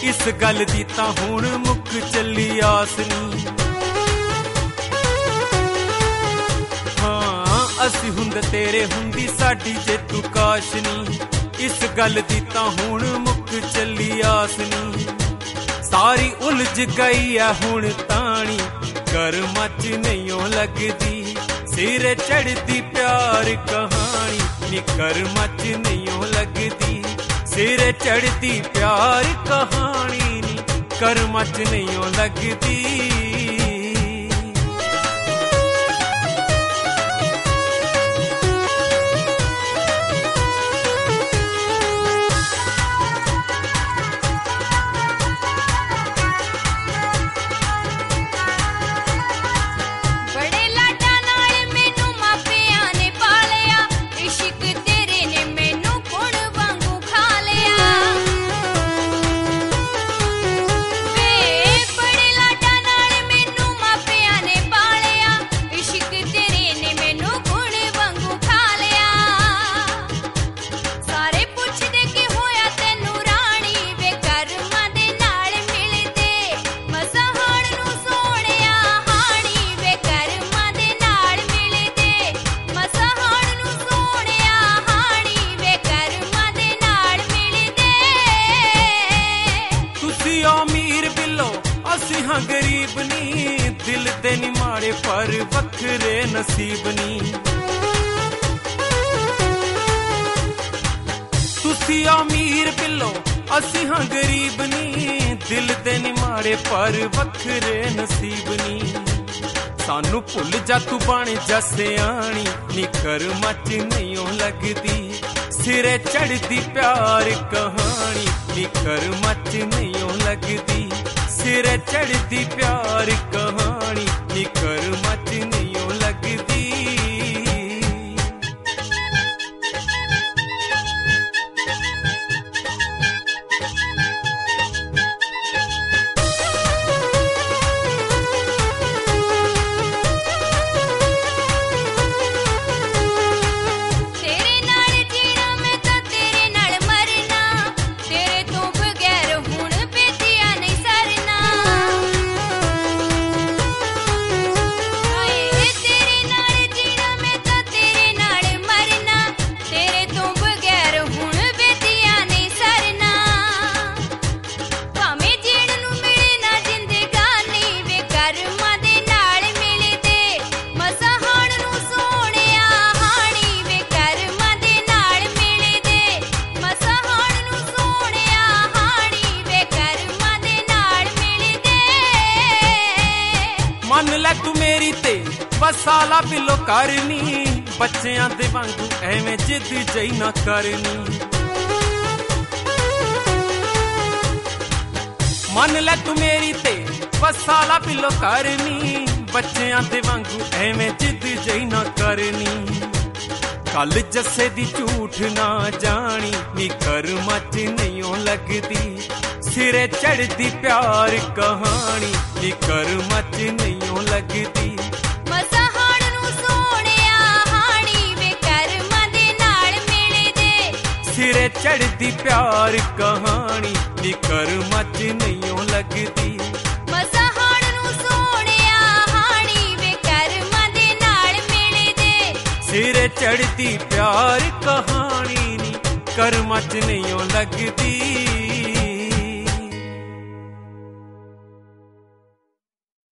इस गल दी तां हुण मुक चली आस नी। हाँ असी हुंद तेरे हुंदी साडी जे तू काश नी। इस गल दी तां हुण मुक चली आस नी। सारी उलझ गई है हुण ताणी कर्मां च नहीं लगदी। सिरे चढ़दी प्यार कहानी नी कर्मां च नहीं लगदी। सिरे चढ़दी प्यार कहानी नी कर्मां च नहीं लगदी। गरीब नी दिल दे नी माड़े पर वखरे नसीब नी। तुसी अमीर बिलो असी हाँ गरीब नी दिल दे नी माड़े पर वखरे नसीब नी। सानू भुल जा तू बन जा सियाणी नी कर्मां च नहीं लगदी। सिरे चढ़दी प्यार कहानी नी कर्मां च नहीं लगदी। सिरे चढ़दी प्यार कहानी नी कर्मां च नहीं लगदी। मन लै तू मेरी ते बस साला पिलो करनी। बच्चियां दे वांगू एवें जिद जई ना करनी। मन लै तू मेरी ते बस साला पिलो करनी। बच्चियां दे वांगू एवें जिद जई ना करनी। कल जस्से दी झूठ ना जानी नी कर्मां च नहीं लगदी। सिरे चढ़दी प्यार कहानी नी कर्मां च नहीं लगदी। मसा हाण नू सोहणिया हाणी वे कर्मां दे नाल मिलदे। सिरे चढ़दी प्यार कहानी नी कर्मां च नहीं लगदी। मसा हाण नू सोहणिया हाणी वे कर्मां दे नाल मिलदे। सिरे चढ़दी प्यार कहानी नी कर्मां च नहीं लगदी।